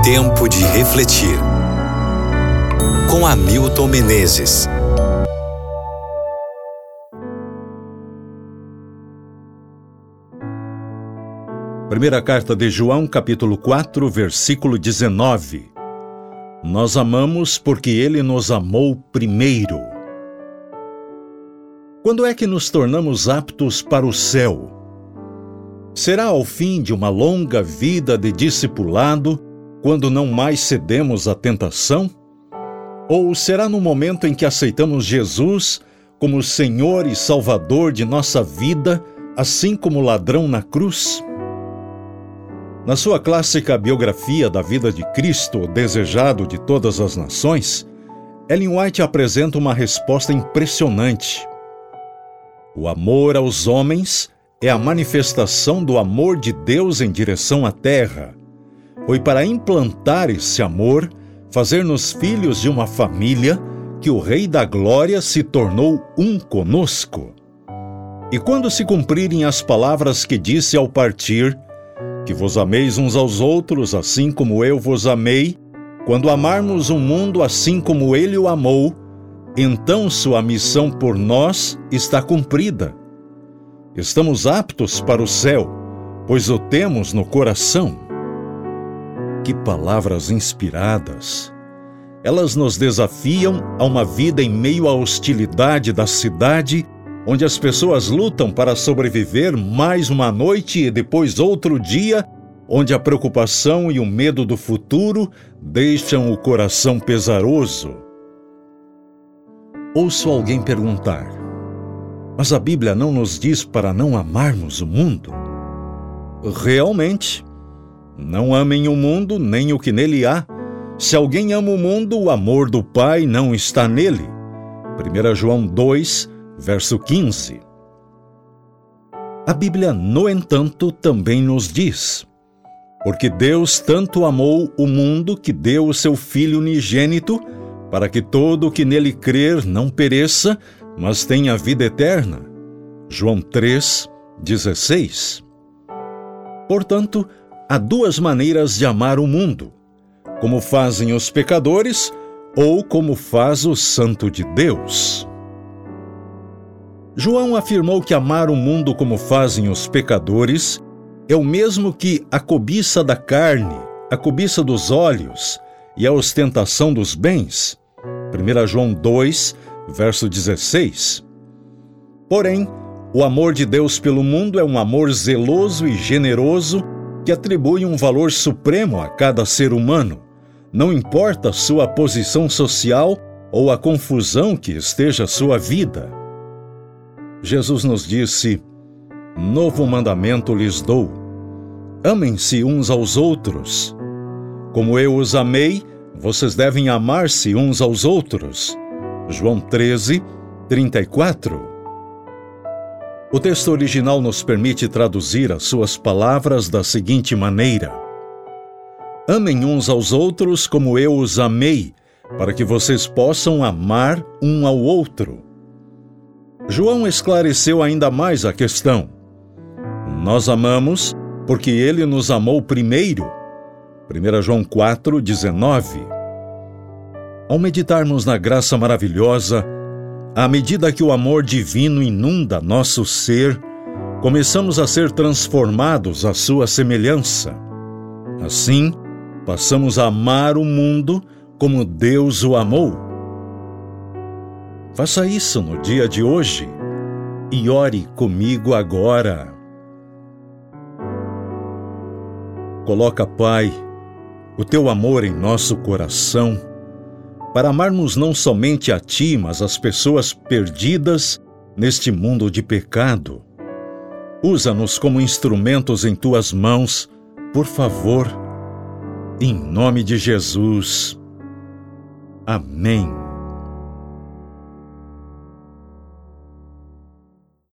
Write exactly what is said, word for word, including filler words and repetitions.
Tempo de refletir. Com Hamilton Menezes. Primeira carta de João, capítulo quatro, versículo dezenove. Nós amamos porque Ele nos amou primeiro. Quando é que nos tornamos aptos para o céu? Será ao fim de uma longa vida de discipulado, quando não mais cedemos à tentação? Ou será no momento em que aceitamos Jesus como Senhor e Salvador de nossa vida, assim como o ladrão na cruz? Na sua clássica biografia da vida de Cristo, o desejado de todas as nações, Ellen White apresenta uma resposta impressionante. O amor aos homens é a manifestação do amor de Deus em direção à terra. Foi para implantar esse amor, fazer-nos filhos de uma família, que o Rei da Glória se tornou um conosco. E quando se cumprirem as palavras que disse ao partir, que vos ameis uns aos outros assim como eu vos amei, quando amarmos o mundo assim como ele o amou, então sua missão por nós está cumprida. Estamos aptos para o céu, pois o temos no coração. Que palavras inspiradas! Elas nos desafiam a uma vida em meio à hostilidade da cidade, onde as pessoas lutam para sobreviver mais uma noite e depois outro dia, onde a preocupação e o medo do futuro deixam o coração pesaroso. Ouço alguém perguntar: mas a Bíblia não nos diz para não amarmos o mundo? Realmente, não amem o mundo nem o que nele há. Se alguém ama o mundo, o amor do Pai não está nele. primeira João dois, verso quinze. A Bíblia, no entanto, também nos diz: porque Deus tanto amou o mundo que deu o seu Filho unigênito, para que todo o que nele crer não pereça, mas tenha vida eterna. João três, dezesseis. Portanto, há duas maneiras de amar o mundo: como fazem os pecadores ou como faz o Santo de Deus. João afirmou que amar o mundo como fazem os pecadores é o mesmo que a cobiça da carne, a cobiça dos olhos e a ostentação dos bens. primeira João dois, verso dezesseis. Porém, o amor de Deus pelo mundo é um amor zeloso e generoso que atribui um valor supremo a cada ser humano, não importa sua posição social ou a confusão que esteja sua vida. Jesus nos disse: novo mandamento lhes dou: amem-se uns aos outros. Como eu os amei, vocês devem amar-se uns aos outros. João treze, trinta e quatro. O texto original nos permite traduzir as suas palavras da seguinte maneira: amem uns aos outros como eu os amei, para que vocês possam amar um ao outro. João esclareceu ainda mais a questão. Nós amamos porque ele nos amou primeiro. primeira João quatro, dezenove. Ao meditarmos na graça maravilhosa, à medida que o amor divino inunda nosso ser, começamos a ser transformados à sua semelhança. Assim, passamos a amar o mundo como Deus o amou. Faça isso no dia de hoje e ore comigo agora. Coloca, Pai, o teu amor em nosso coração, para amarmos não somente a Ti, mas as pessoas perdidas neste mundo de pecado. Usa-nos como instrumentos em Tuas mãos, por favor. Em nome de Jesus. Amém.